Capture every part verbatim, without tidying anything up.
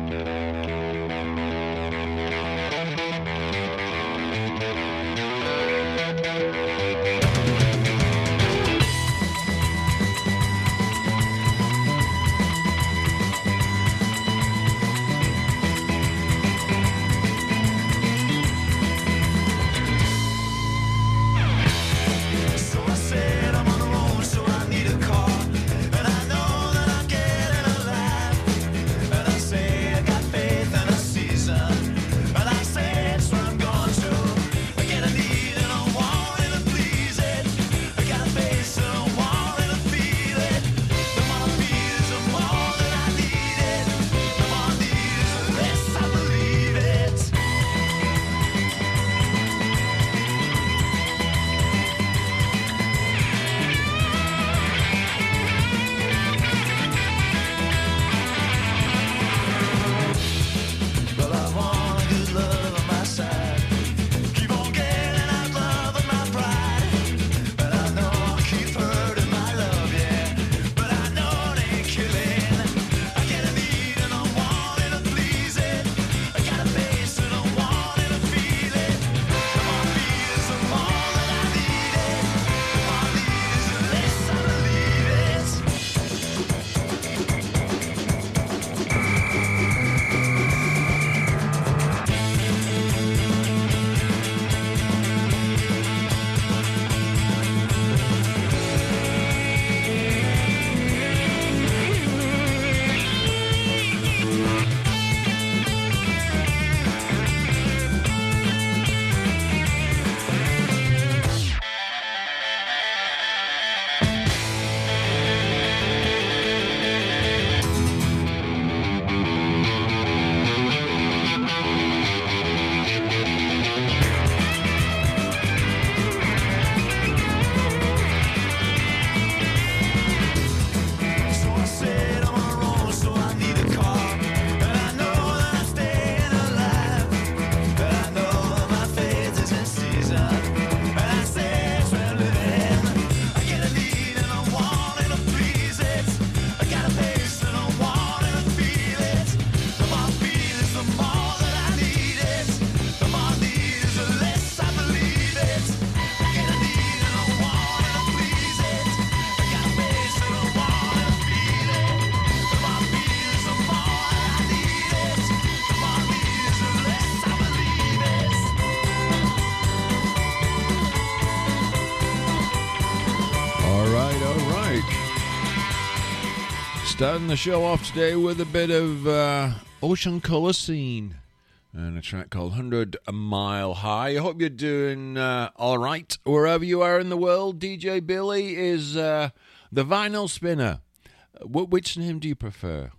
Starting the show off today with a bit of uh, Ocean Colour Scene and a track called one hundred Mile High. I hope you're doing uh, all right wherever you are in the world. D J Billy is uh, the vinyl spinner. Wh- which name do you prefer?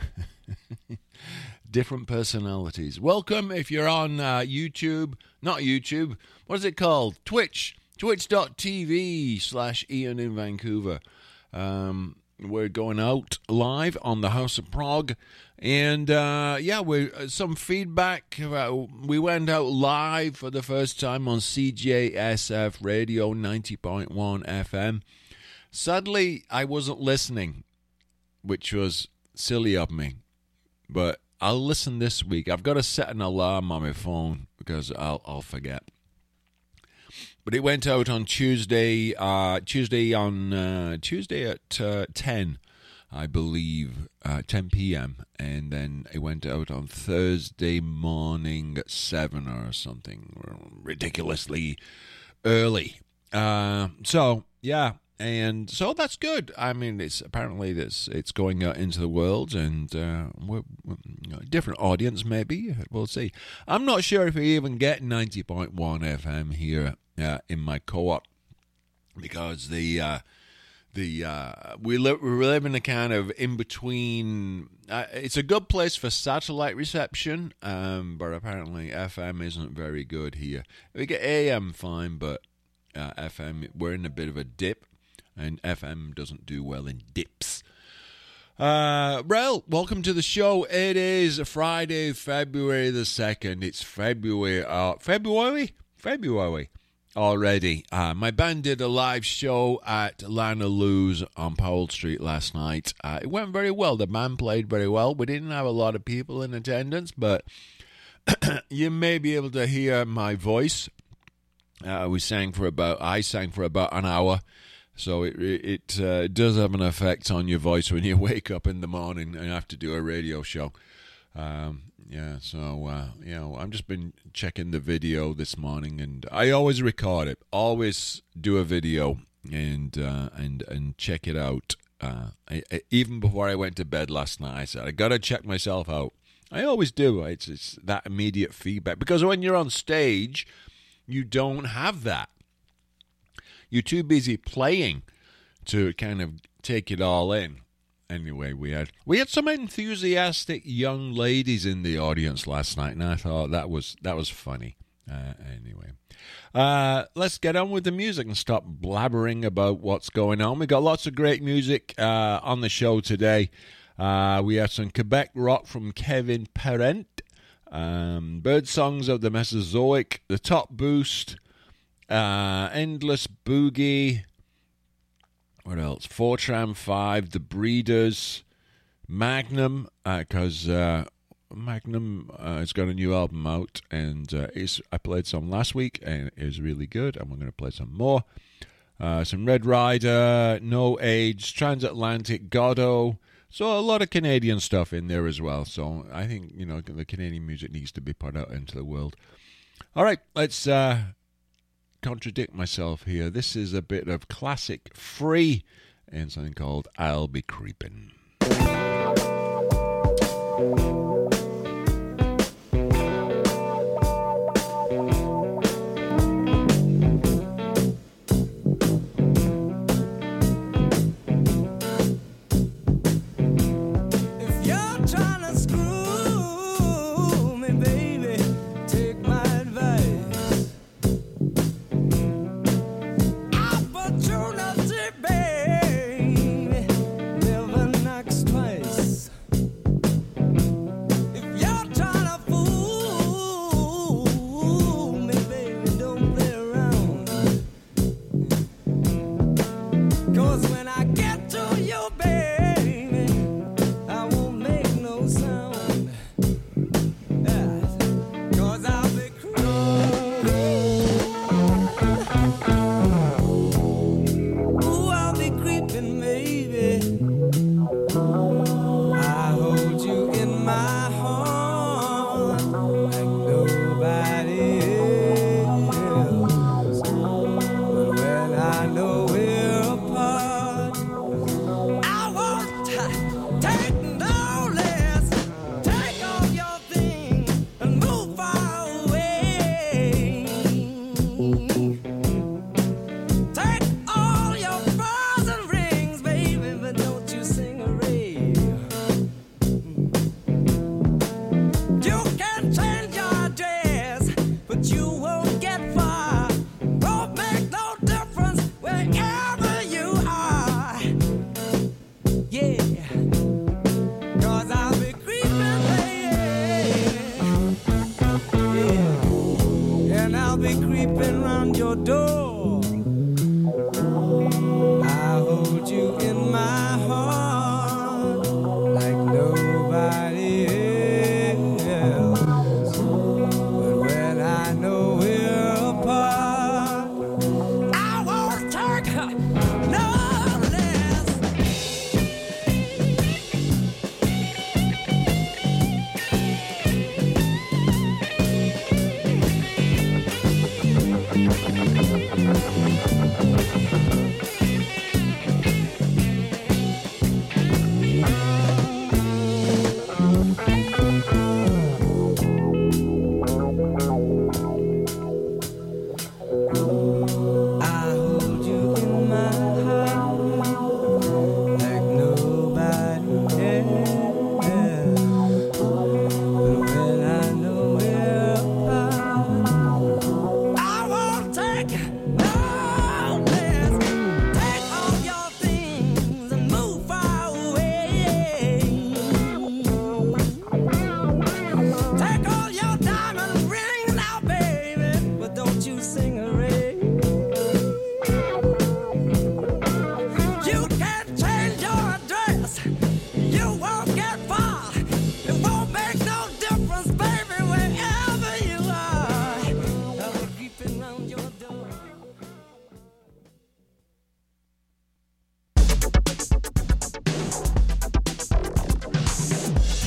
Different personalities. Welcome if you're on uh, YouTube. Not YouTube. What is it called? Twitch. Twitch.tv slash Ian in Vancouver. Um... We're going out live on the House of Prog, and uh, yeah, we some feedback. Uh, we went out live for the first time on C J S F Radio ninety point one F M. Sadly, I wasn't listening, which was silly of me, but I'll listen this week. I've got to set an alarm on my phone because I'll I'll forget. But it went out on Tuesday, uh, Tuesday on uh, Tuesday at uh, ten, I believe, uh, ten p.m. And then it went out on Thursday morning at seven or something, ridiculously early. Uh, so yeah, and so that's good. I mean, it's apparently this it's going out into the world, and uh, we're, we're, you know, different audience maybe. We'll see. I'm not sure if we even get ninety point one F M here. Uh, in my co-op, because the uh, the uh, we, li- we live in a kind of in between. Uh, it's a good place for satellite reception, um, but apparently F M isn't very good here. We get A M fine, but uh, F M we're in a bit of a dip, and F M doesn't do well in dips. Uh, well, welcome to the show. It is Friday, February the second. It's February. Uh, February. February. already. Uh, my band did a live show at Lana Lou's on Powell Street last night. Uh, it went very well. The band played very well. We didn't have a lot of people in attendance, but you may be able to hear my voice. Uh, we sang for about, I sang for about an hour. So it it uh, does have an effect on your voice when you wake up in the morning and have to do a radio show. Um, yeah, so, uh, you know, I've just been checking the video this morning, and I always record it. Always do a video and uh, and and check it out. Uh, I, I, even before I went to bed last night, I said, I got to check myself out. I always do. It's, it's that immediate feedback. Because when you're on stage, you don't have that. You're too busy playing to kind of take it all in. Anyway, we had we had some enthusiastic young ladies in the audience last night, and I thought that was that was funny. Uh, anyway, uh, let's get on with the music and stop blabbering about what's going on. We got lots of great music uh, on the show today. Uh, we had some Quebec rock from Kevin Parent, um, Bird Songs of the Mesozoic, The Top Boost. Uh, Endless Boogie, what else? Fortran five, The Breeders, Magnum, because uh, uh, Magnum uh, has got a new album out, and uh, it's, I played some last week, and it was really good, and we're going to play some more. Uh, some Red Rider, No Age, Transatlantic, Goddo, so a lot of Canadian stuff in there as well, so I think, you know, the Canadian music needs to be put out into the world. All right, let's... Uh, contradict myself here. This is a bit of classic Free and something called I'll Be Creepin'. Baby, living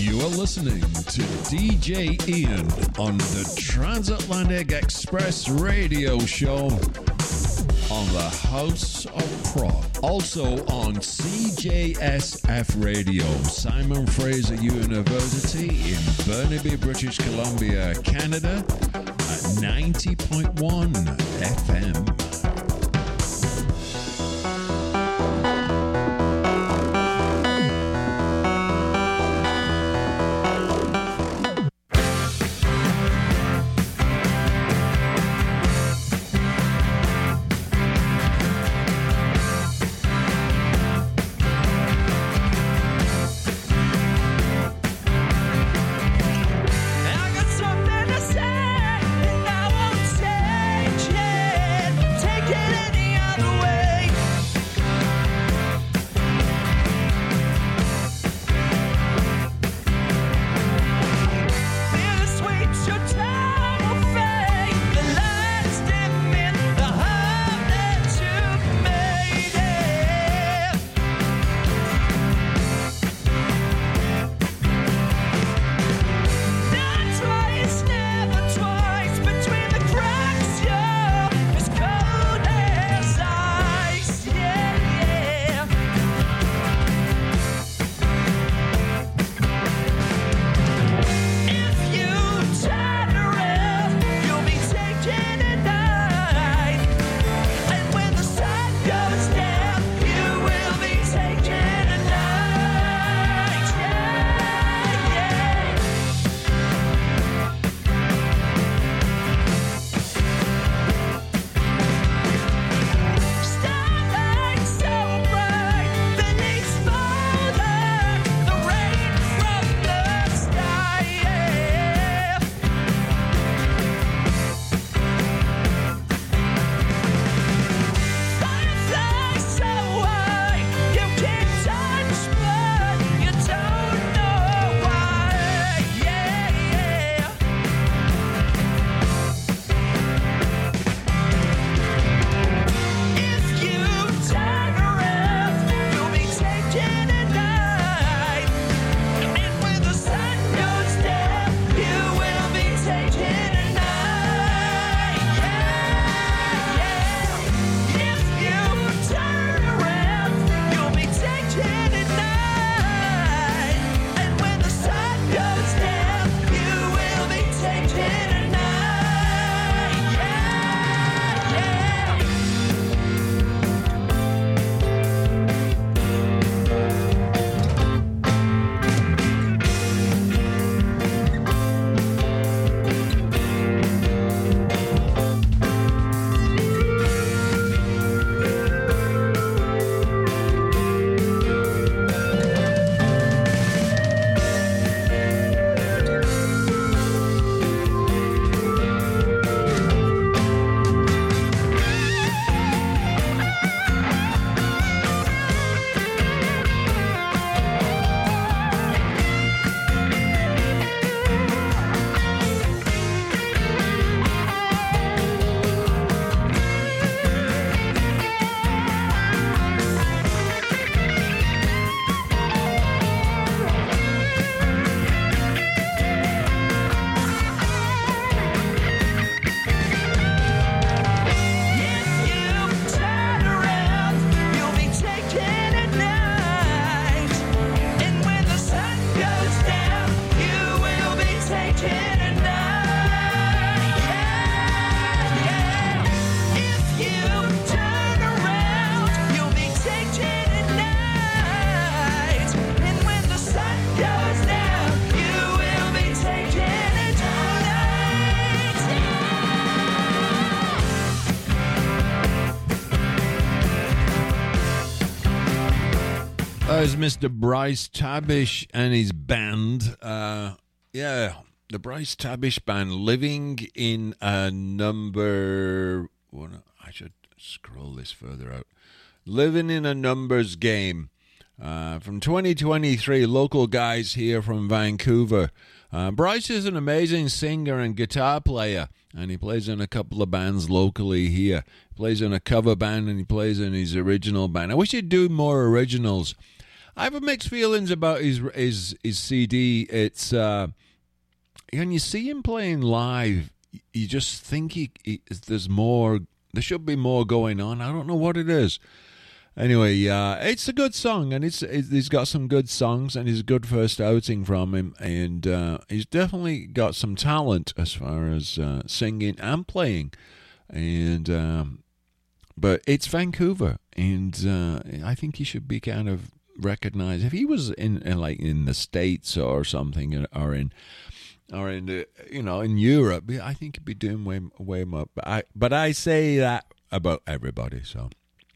You're listening to D J Ian on the Transatlantic Express radio show on the House of Prog. Also on C J S F Radio, Simon Fraser University in Burnaby, British Columbia, Canada at ninety point one F M. There's Mister Bryce Tabish and his band. Uh, yeah, the Bryce Tabish band, living in a number... Well, I should scroll this further out. Living in a Numbers Game. Uh, from twenty twenty-three, local guys here from Vancouver. Uh, Bryce is an amazing singer and guitar player, and he plays in a couple of bands locally here. He plays in a cover band and he plays in his original band. I wish he'd do more originals. I have mixed feelings about his his his C D. It's uh, when you see him playing live, you just think he, he there's more. There should be more going on. I don't know what it is. Anyway, uh, it's a good song, and it's, it's he's got some good songs, and it's a good first outing from him, and uh, he's definitely got some talent as far as uh, singing and playing, and um, but it's Vancouver, and uh, I think he should be kind of recognized. If he was in, in like in the States or something, or in or in the, you know in Europe, I think he'd be doing way way more. But I but I say that about everybody, so.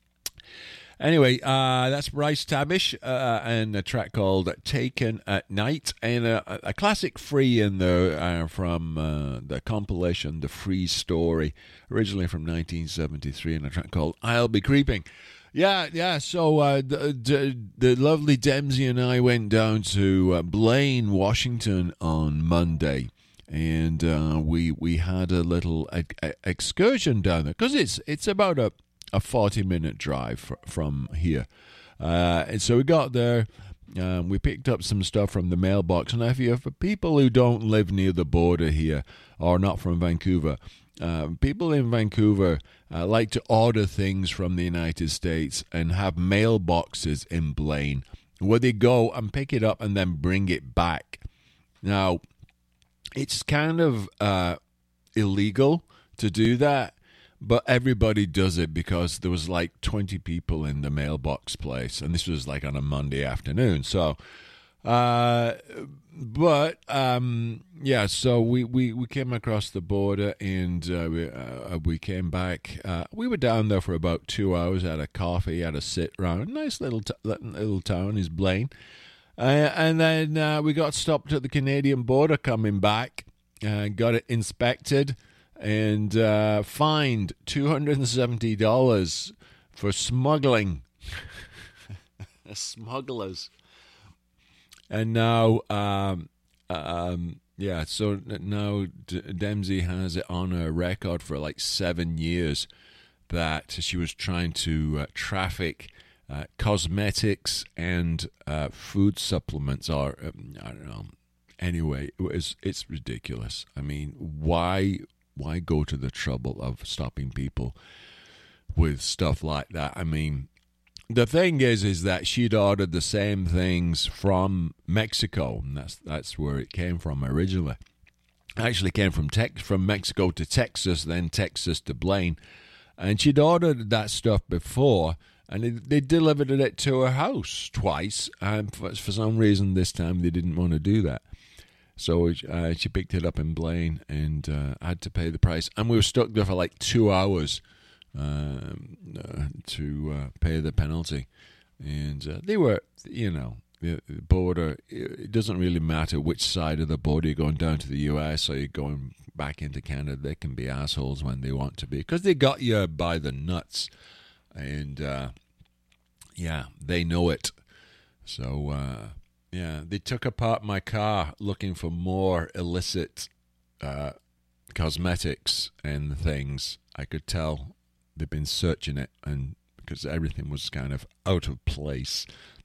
Anyway, uh, that's Bryce Tabish uh, and a track called Taken at Night, and a, a classic free in there uh, from uh, the compilation The Free Story, originally from nineteen seventy-three, and a track called I'll Be Creeping. Yeah, yeah, so uh, the, the, the lovely Dempsey and I went down to uh, Blaine, Washington on Monday, and uh, we we had a little a, a excursion down there, because it's, it's about a a forty-minute drive fr- from here. Uh, and so we got there, um, we picked up some stuff from the mailbox, and if you, for people who don't live near the border here, or not from Vancouver, uh, people in Vancouver uh, like to order things from the United States and have mailboxes in Blaine, where they go and pick it up and then bring it back. Now, it's kind of uh, illegal to do that, but everybody does it because there was like twenty people in the mailbox place, and this was like on a Monday afternoon. So, uh, but um, yeah, so we, we, we came across the border, and uh, we uh, we came back. Uh, we were down there for about two hours, had a coffee, had a sit round. Nice little t- little town is Blaine, uh, and then uh, we got stopped at the Canadian border coming back, uh, got it inspected, and uh, fined two hundred seventy dollars for smuggling. Smugglers. And now, um, um, yeah, so now D- Dempsey has it on her record for like seven years that she was trying to uh, traffic uh, cosmetics and uh, food supplements, or, um, I don't know. Anyway, it was, it's ridiculous. I mean, why... Why go to the trouble of stopping people with stuff like that? I mean, the thing is, is that she'd ordered the same things from Mexico, and that's that's where it came from originally. It actually came from Tex from Mexico to Texas, then Texas to Blaine, and she'd ordered that stuff before, and it, they delivered it to her house twice, and for, for some reason this time they didn't want to do that. So uh, she picked it up in Blaine, and uh, had to pay the price. And we were stuck there for like two hours um, uh, to uh, pay the penalty. And uh, they were, you know, the border, it doesn't really matter which side of the border you're going down to the U S or you're going back into Canada. They can be assholes when they want to be, because they got you by the nuts. And, uh, yeah, they know it. So, uh yeah, they took apart my car looking for more illicit uh, cosmetics and things. I could tell they've been searching it, and because everything was kind of out of place.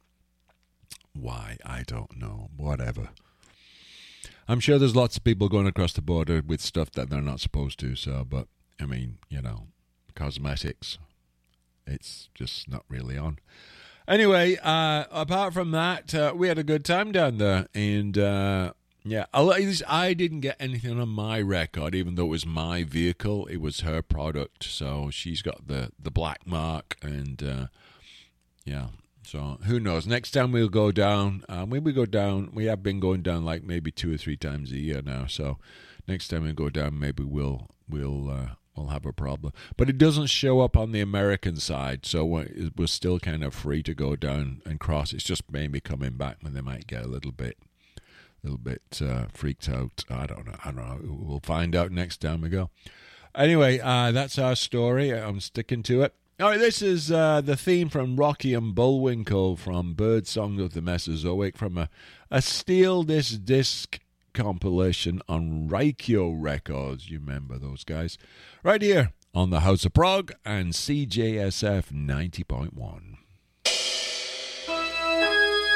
Why? I don't know. Whatever. I'm sure there's lots of people going across the border with stuff that they're not supposed to. So, but I mean, you know, cosmetics, it's just not really on. Anyway, uh, apart from that, uh, we had a good time down there, and uh, yeah, at least I didn't get anything on my record, even though it was my vehicle. It was her product, so she's got the, the black mark, and uh, yeah, so who knows? Next time we'll go down. Uh, maybe we go down. We have been going down like maybe two or three times a year now, so next time we go down, maybe we'll we'll. Uh, We'll have a problem. But it doesn't show up on the American side, so we're still kind of free to go down and cross. It's just maybe coming back when they might get a little bit a little bit uh, freaked out. I don't know. I don't know. We'll find out next time we go. Anyway, uh, that's our story. I'm sticking to it. All right, this is uh, the theme from Rocky and Bullwinkle from Birdsong of the Mesozoic, from a, a Steal This Disc compilation on Raikyo Records. You remember those guys? Right here on the House of Prog and C J S F ninety point one.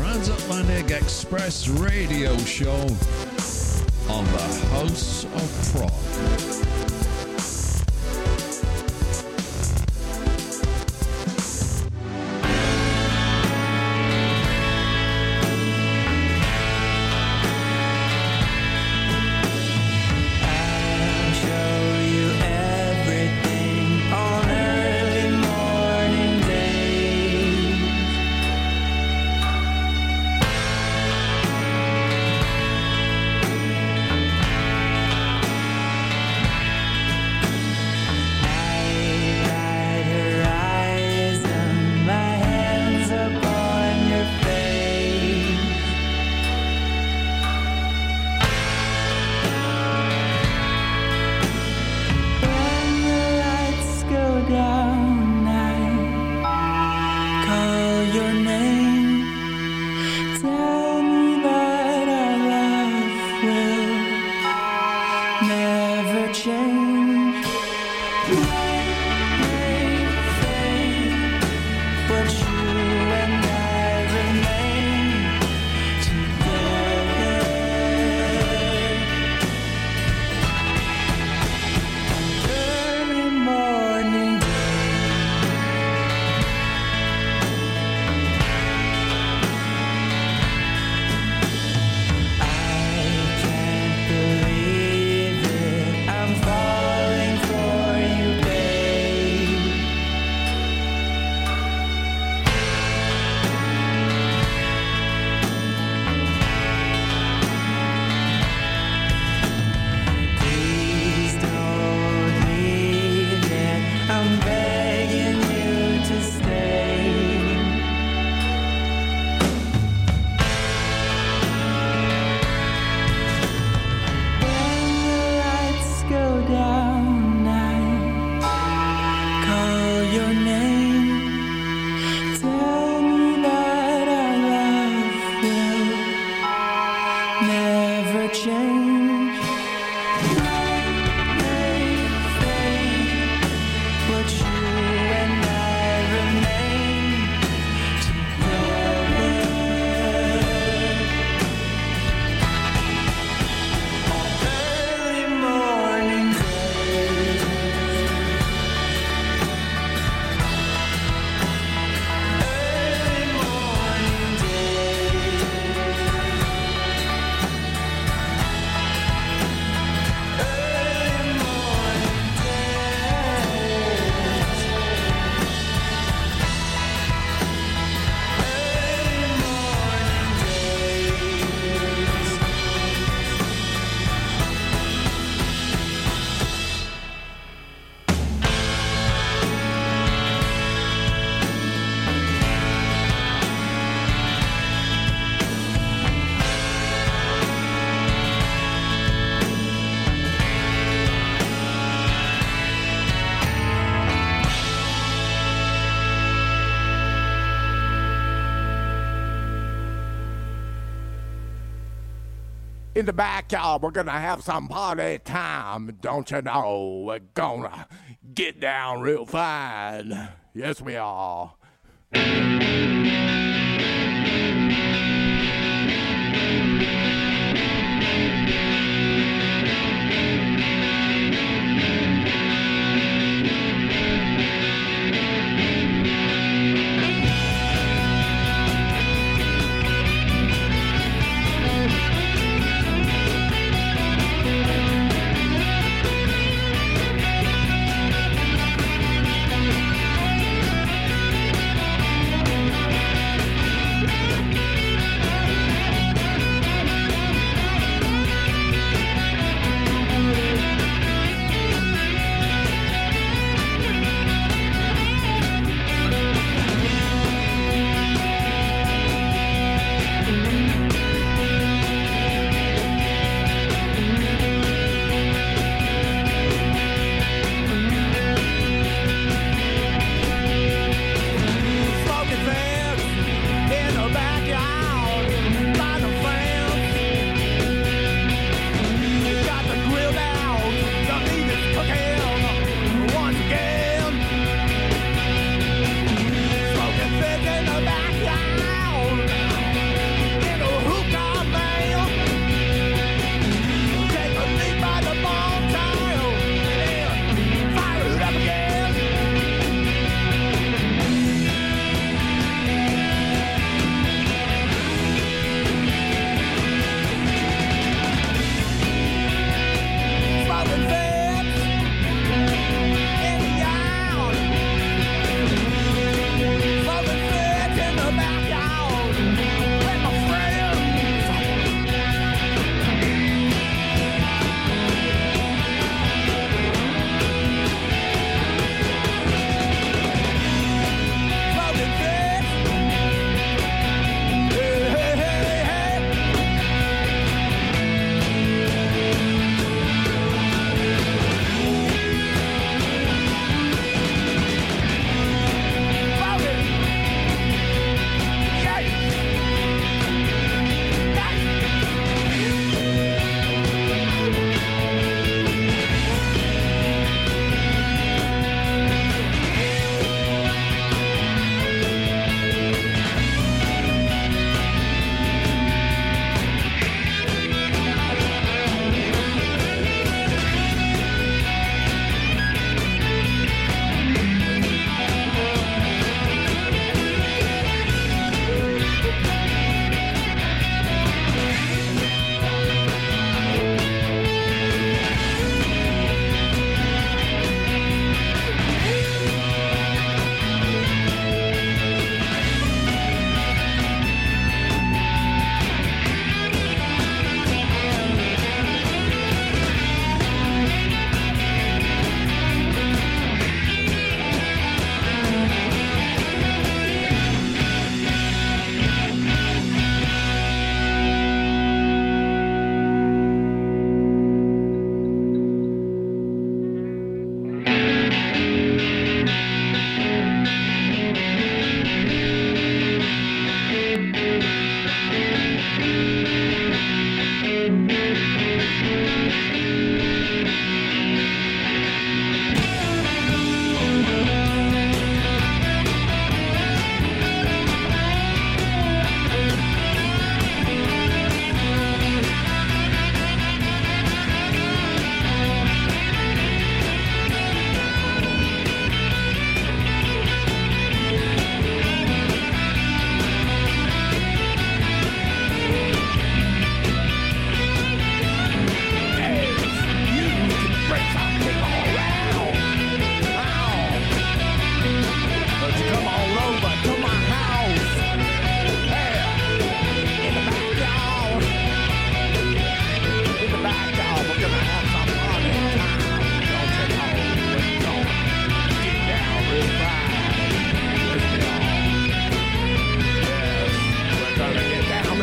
Transatlantic Express radio show on the House of Prog. In the backyard, we're gonna have some party time, don't you know? We're gonna get down real fine. Yes, we are.